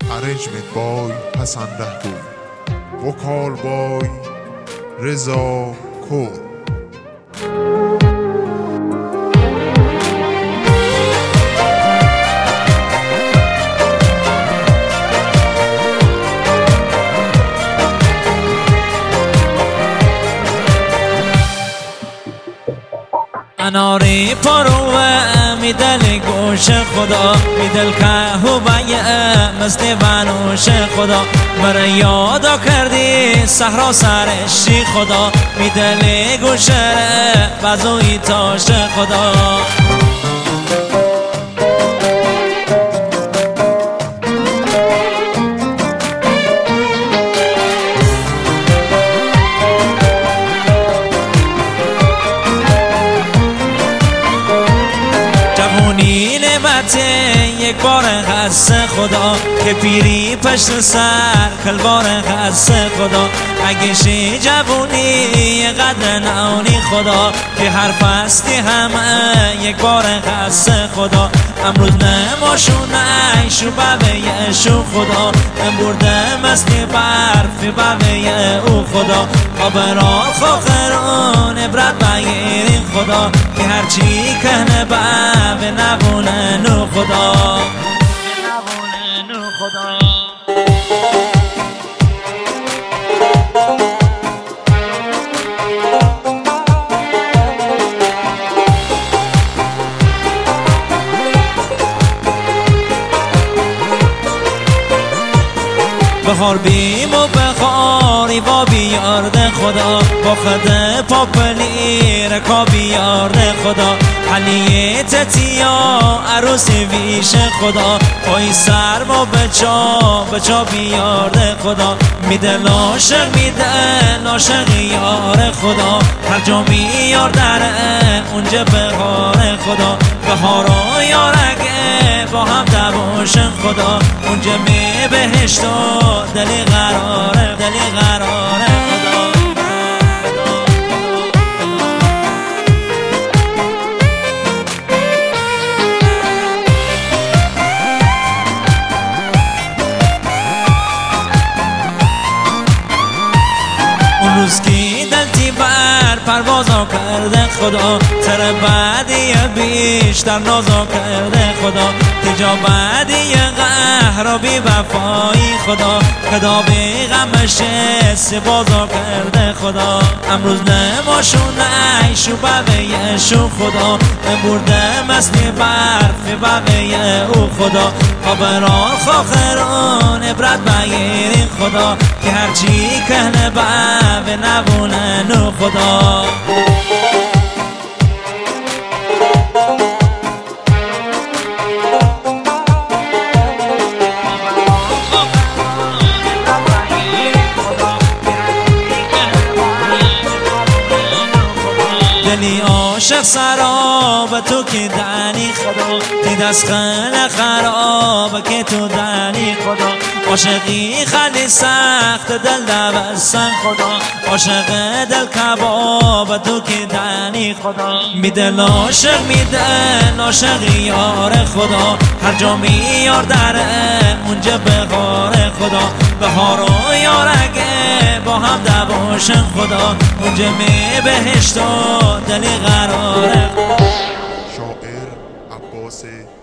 arrangement by Hassan Rahboui, vocal by Reza Kor. اناری پروه میدل گوش خدا، میدل که هویه مثل بنوش خدا. برای یادا کردی صحرا سرشی خدا، میدل گوشه بزوی تاش خدا. یک بار هست خدا که پیری پشت سر کلبار هست خدا. اگه شی جوونی قدر ناونی خدا، که هر فستی همه یک بار هست خدا. امروز نماشونه شو ببه شو خدا، امبورده مثل برف ببه او خدا. آبرا خوخران عبرت بگیرین خدا، که هرچی کنه ببه نبونه نو خدا، نبونه نو خدا. بخار بیم و بخاری با بیارده خدا، با خد پاپلی رکا بیارده خدا. حلیه تتیا عروس ویش خدا، پای سر و بچا بیارده خدا. میده ناشق میده ناشق یار خدا، هر جا میار دره اونجا بهار خدا. بهار و یارگه با هم دواشن خدا، اونجا می بهشت و دلی قراره خدا. اون روز کی دلتی بر پروازا کرده خدا، سر بعدی بیشتر نازا کرده خدا. تجا بعدی قهر و بی وفایی خدا، خدا بی غمش سبازا کرده خدا. امروز نماشونه شو ببه شو خدا، برده مثل برف ببه او خدا. آبران خوخران عبرت بگیرین خدا، که هرچی کنه ببه نبونه نو خدا. دلی عاشق سراب تو که دنی خدا، دید از خل خراب که تو دنی خدا. عاشقی خیلی سخت دل دوستن خدا، عاشق دل کباب تو که دنی خدا. میده عاشق میده عاشق یار خدا، هر جا میار دره اونجا بهار خدا. بهار و یارگه با هم دواشن خدا، اونجا می بهشت و دلی قراره. شاعر عباس